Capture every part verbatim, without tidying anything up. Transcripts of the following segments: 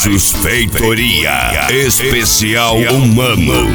Baixos Feitoria Especial Humano.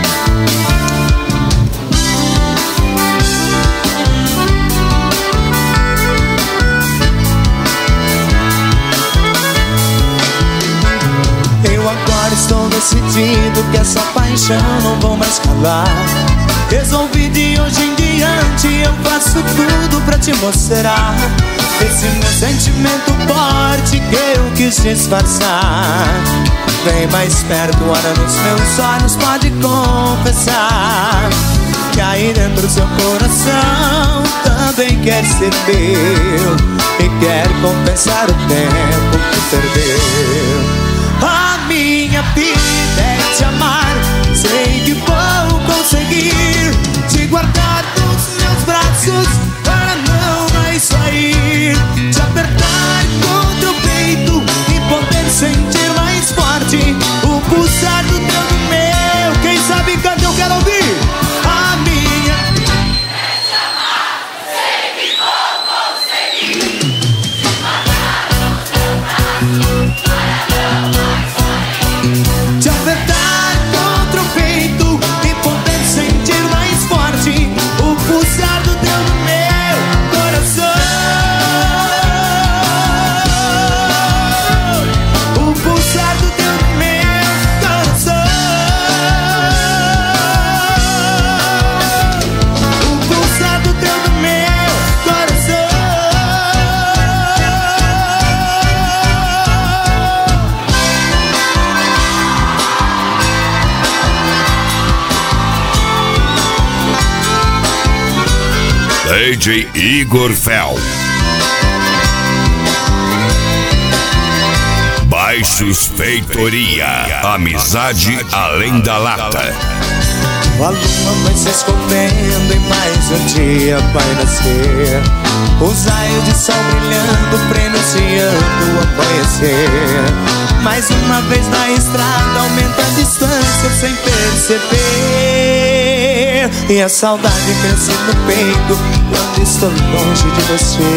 Eu agora estou decidido que essa paixão não vou mais calar. Resolvi de hoje em diante eu faço tudo pra te mostrar esse meu sentimento forte que eu quis disfarçar. Vem mais perto, olha nos meus olhos, pode confessar que aí dentro do seu coração também quer ser meu e quer compensar o tempo que perdeu. A minha vida é te amar, sei que vou conseguir te guardar nos meus braços para não mais sair, te apertar contra o peito e poder sentir mais forte o pulsar do teu no meu. Quem sabe canta, eu quero ouvir. A minha vida é te amar, sei que vou conseguir te guardar nos meus braços para não mais sair, te apertar contra o peito e poder sentir mais forte o pulsar do teu no meu coração. O pulsar do teu no meu coração. O pulsar do teu no meu coração. D J Igor Fel. Baixos Feitoria, amizade além da lata. A lua vai se escondendo e mais um dia vai nascer. Os raios de sol brilhando, prenunciando o amanhecer. Mais uma vez na estrada aumenta a distância sem perceber, e a saudade cresce no peito quando estou longe de você.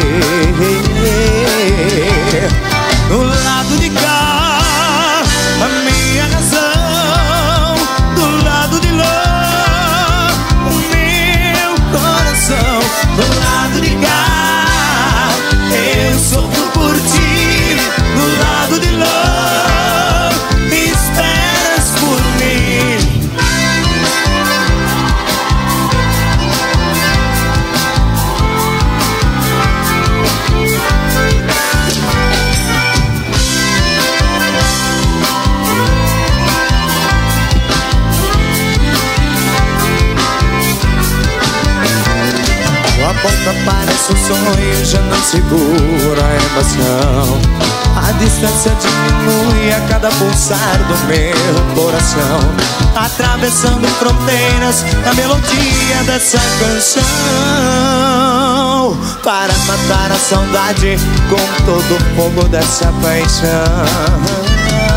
Do lado de cá, a minha razão. Do lado de lá, o meu coração. Do lado de cá, eu sofro por ti. Do lado de lá, esperas por mim. A porta parece um sonho, já não segura a emoção. A distância diminui a cada pulsar do meu coração, atravessando fronteiras na melodia dessa canção, para matar a saudade com todo o fogo dessa paixão.